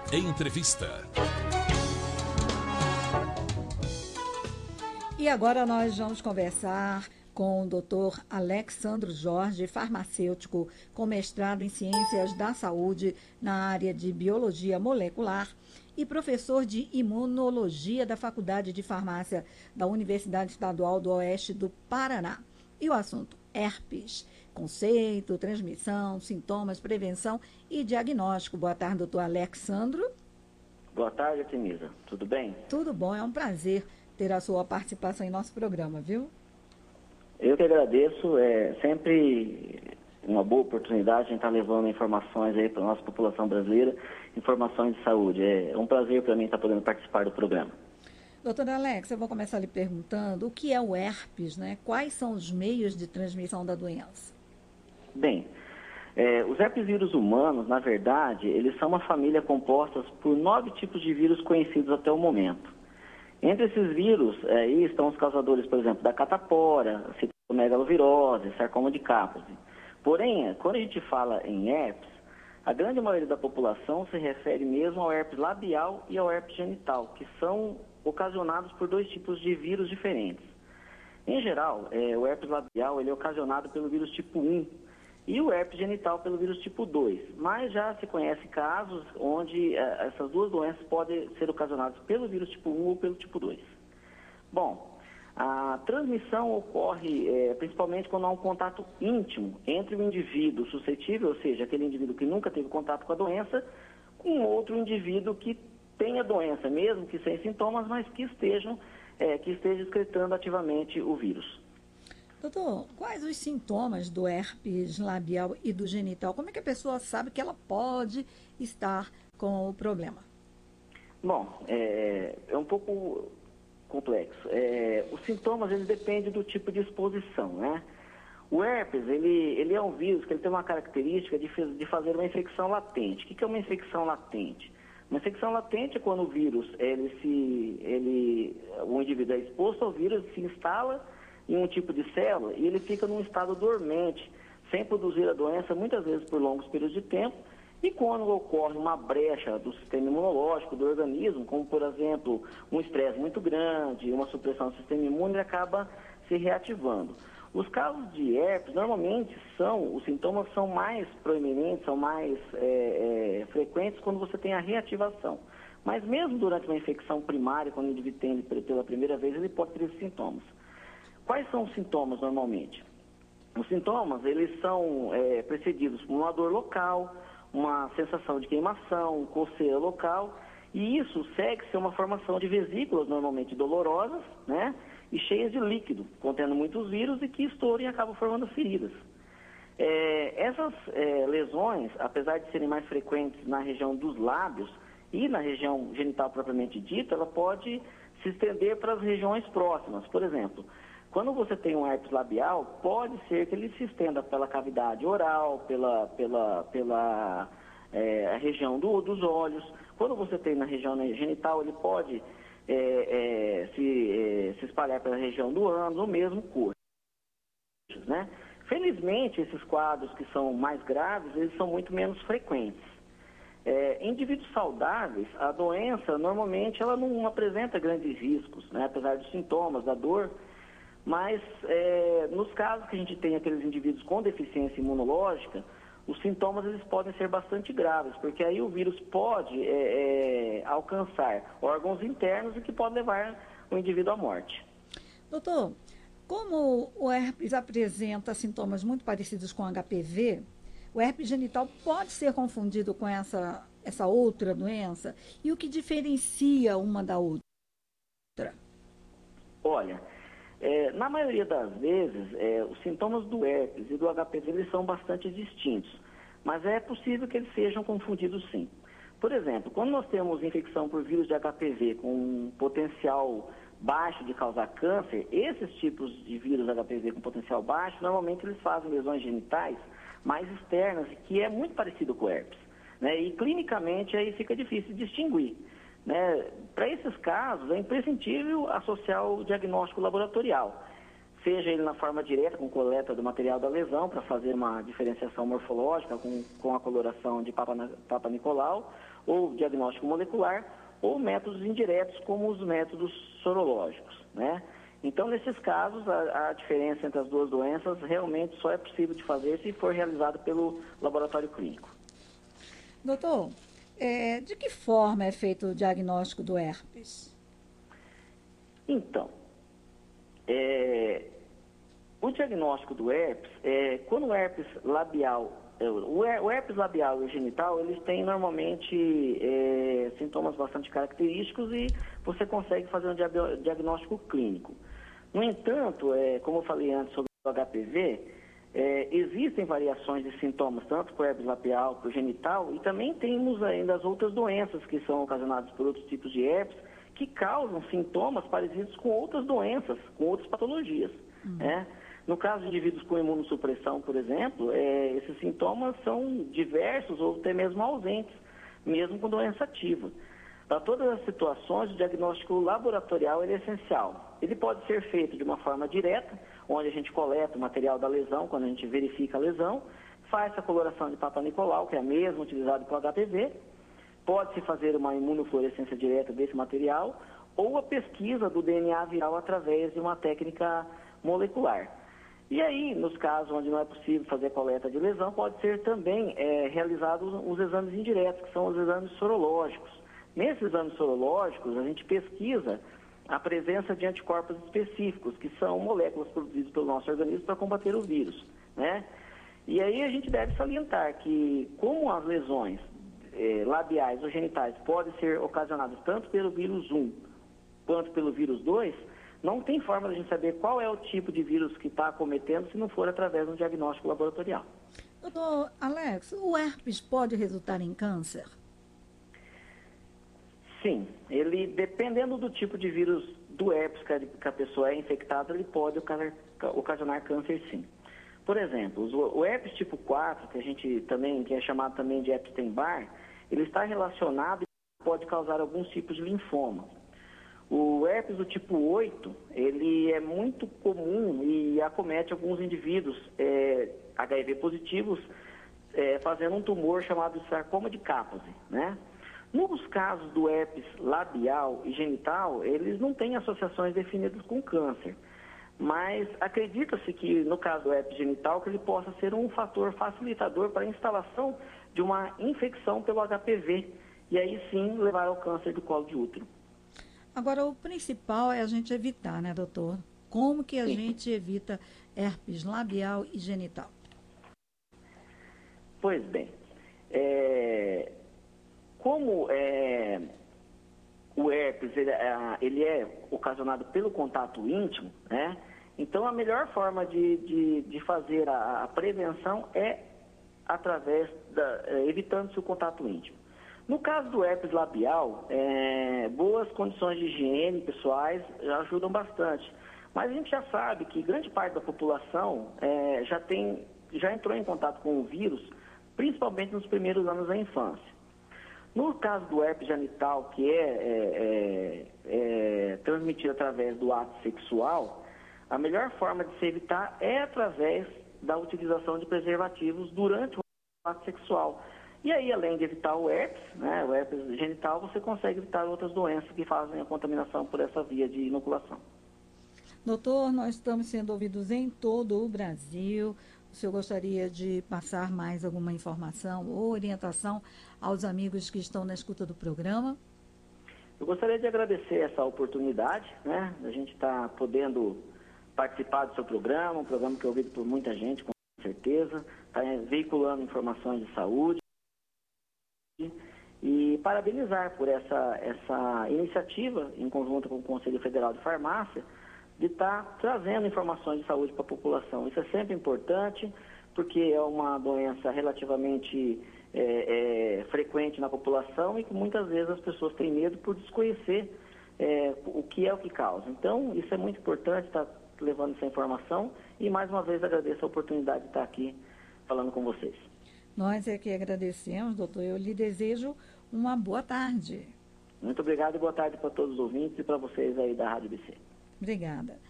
Entrevista. E agora nós vamos conversar com o Dr. Alexsandro Jorge, farmacêutico com mestrado em Ciências da Saúde na área de Biologia Molecular e professor de Imunologia da Faculdade de Farmácia da Universidade Estadual do Oeste do Paraná. E o assunto: herpes, conceito, transmissão, sintomas, prevenção e diagnóstico. Boa tarde, doutor Alexsandro. Boa tarde, Artemisa. Tudo bem? Tudo bom, é um prazer ter a sua participação em nosso programa, viu? Eu que agradeço, é sempre uma boa oportunidade de estar levando informações aí para a nossa população brasileira, informações de saúde. É um prazer para mim estar podendo participar do programa. Doutor Alex, eu vou começar lhe perguntando o que é o herpes, né? Quais são os meios de transmissão da doença? Bem, os herpesvírus humanos, na verdade, eles são uma família composta por 9 tipos de vírus conhecidos até o momento. Entre esses vírus, aí estão os causadores, por exemplo, da catapora, citomegalovirose, sarcoma de Kaposi. Porém, quando a gente fala em herpes, a grande maioria da população se refere mesmo ao herpes labial e ao herpes genital, que são ocasionados por 2 tipos de vírus diferentes. Em geral, o herpes labial ele é ocasionado pelo vírus tipo 1 e o herpes genital pelo vírus tipo 2. Mas já se conhece casos onde essas duas doenças podem ser ocasionadas pelo vírus tipo 1 ou pelo tipo 2. Bom, a transmissão ocorre principalmente quando há um contato íntimo entre o indivíduo suscetível, ou seja, aquele indivíduo que nunca teve contato com a doença, com outro indivíduo que tem a doença, mesmo que sem sintomas, mas que esteja excretando ativamente o vírus. Doutor, quais os sintomas do herpes labial e do genital? Como é que a pessoa sabe que ela pode estar com o problema? Bom, é um pouco complexo. Os sintomas, eles dependem do tipo de exposição, né? O herpes, ele é um vírus que ele tem uma característica de fazer uma infecção latente. O que é uma infecção latente? Uma infecção latente é quando o vírus, o indivíduo é exposto ao vírus, se instala em um tipo de célula e ele fica num estado dormente, sem produzir a doença, muitas vezes por longos períodos de tempo, e quando ocorre uma brecha do sistema imunológico do organismo, como por exemplo, um estresse muito grande, uma supressão do sistema imune, ele acaba se reativando. Os casos de herpes, normalmente, os sintomas são mais proeminentes, são mais frequentes quando você tem a reativação. Mas mesmo durante uma infecção primária, quando o indivíduo tem pela primeira vez, ele pode ter esses sintomas. Quais são os sintomas normalmente? Os sintomas, eles são precedidos por uma dor local, uma sensação de queimação, coceira local, e isso segue-se a uma formação de vesículas normalmente dolorosas, né? E cheias de líquido, contendo muitos vírus e que estouram e acabam formando feridas. Essas lesões, apesar de serem mais frequentes na região dos lábios e na região genital propriamente dita, ela pode se estender para as regiões próximas. Por exemplo, quando você tem um herpes labial, pode ser que ele se estenda pela cavidade oral, pela região dos olhos. Quando você tem na região genital, ele pode se espalhar pela região do ânus, no mesmo corpo, né? Felizmente, esses quadros que são mais graves, eles são muito menos frequentes. Em indivíduos saudáveis, a doença, normalmente, ela não apresenta grandes riscos, né? Apesar dos sintomas, da dor, mas nos casos que a gente tem aqueles indivíduos com deficiência imunológica, os sintomas eles podem ser bastante graves, porque aí o vírus pode alcançar órgãos internos e que pode levar o indivíduo à morte. Doutor, como o herpes apresenta sintomas muito parecidos com HPV, o herpes genital pode ser confundido com essa outra doença? E o que diferencia uma da outra? Olha, na maioria das vezes, os sintomas do herpes e do HPV eles são bastante distintos, mas é possível que eles sejam confundidos sim. Por exemplo, quando nós temos infecção por vírus de HPV com um potencial baixo de causar câncer, esses tipos de vírus HPV com potencial baixo, normalmente eles fazem lesões genitais mais externas, que é muito parecido com o herpes, né? E clinicamente aí fica difícil distinguir. Né? Para esses casos, é imprescindível associar o diagnóstico laboratorial. seja ele na forma direta, com coleta do material da lesão, para fazer uma diferenciação morfológica com a coloração de Papa Nicolau, ou diagnóstico molecular, ou métodos indiretos, como os métodos sorológicos, né? Então, nesses casos, a diferença entre as duas doenças realmente só é possível de fazer se for realizado pelo laboratório clínico. Doutor, de que forma é feito o diagnóstico do herpes? Então, o diagnóstico do herpes, quando o herpes labial, o herpes labial e o genital, eles têm normalmente sintomas bastante característicos e você consegue fazer um diagnóstico clínico. No entanto, como eu falei antes sobre o HPV, existem variações de sintomas, tanto para o herpes labial, para o genital, e também temos ainda as outras doenças que são ocasionadas por outros tipos de herpes, que causam sintomas parecidos com outras doenças, com outras patologias, né? No caso de indivíduos com imunossupressão, por exemplo, esses sintomas são diversos ou até mesmo ausentes, mesmo com doença ativa. Para todas as situações, o diagnóstico laboratorial é essencial. Ele pode ser feito de uma forma direta, onde a gente coleta o material da lesão, quando a gente verifica a lesão, faz a coloração de Papa Nicolau, que é a mesma utilizada para o HPV, pode-se fazer uma imunofluorescência direta desse material, ou a pesquisa do DNA viral através de uma técnica molecular. E aí, nos casos onde não é possível fazer coleta de lesão, pode ser também realizados os exames indiretos, que são os exames sorológicos. Nesses exames sorológicos, a gente pesquisa a presença de anticorpos específicos, que são moléculas produzidas pelo nosso organismo para combater o vírus, né? E aí a gente deve salientar que, como as lesões labiais ou genitais podem ser ocasionadas tanto pelo vírus 1 quanto pelo vírus 2, não tem forma de a gente saber qual é o tipo de vírus que está acometendo se não for através de um diagnóstico laboratorial. Doutor Alex, o herpes pode resultar em câncer? Sim, ele, dependendo do tipo de vírus do herpes que a pessoa é infectada, ele pode ocasionar câncer, sim. Por exemplo, o herpes tipo 4, que é chamado também de Epstein-Barr, ele está relacionado e pode causar alguns tipos de linfoma. O herpes do tipo 8, ele é muito comum e acomete alguns indivíduos HIV positivos, fazendo um tumor chamado sarcoma de Kaposi, né? Nos casos do herpes labial e genital, eles não têm associações definidas com câncer, mas acredita-se que, no caso do herpes genital, que ele possa ser um fator facilitador para a instalação de uma infecção pelo HPV, e aí sim levar ao câncer do colo de útero. Agora, o principal é a gente evitar, né, doutor? Como que a Sim. gente evita herpes labial e genital? Pois bem, como o herpes ele é ocasionado pelo contato íntimo, né? Então a melhor forma de fazer a prevenção é através evitando-se o contato íntimo. No caso do herpes labial, boas condições de higiene pessoais ajudam bastante. Mas a gente já sabe que grande parte da população já entrou em contato com o vírus, principalmente nos primeiros anos da infância. No caso do herpes genital, que é transmitido através do ato sexual, a melhor forma de se evitar é através da utilização de preservativos durante o ato sexual. E aí, além de evitar o herpes, né, o herpes genital, você consegue evitar outras doenças que fazem a contaminação por essa via de inoculação. Doutor, nós estamos sendo ouvidos em todo o Brasil. O senhor gostaria de passar mais alguma informação ou orientação aos amigos que estão na escuta do programa? Eu gostaria de agradecer essa oportunidade, né? A gente está podendo participar do seu programa, um programa que é ouvido por muita gente, com certeza, está veiculando informações de saúde. E parabenizar por essa iniciativa, em conjunto com o Conselho Federal de Farmácia, de estar trazendo informações de saúde para a população. Isso é sempre importante, porque é uma doença relativamente frequente na população e que muitas vezes as pessoas têm medo por desconhecer o que causa. Então, isso é muito importante, estar levando essa informação e, mais uma vez, agradeço a oportunidade de estar aqui falando com vocês. Nós é que agradecemos, doutor. Eu lhe desejo uma boa tarde. Muito obrigado e boa tarde para todos os ouvintes e para vocês aí da Rádio BC. Obrigada.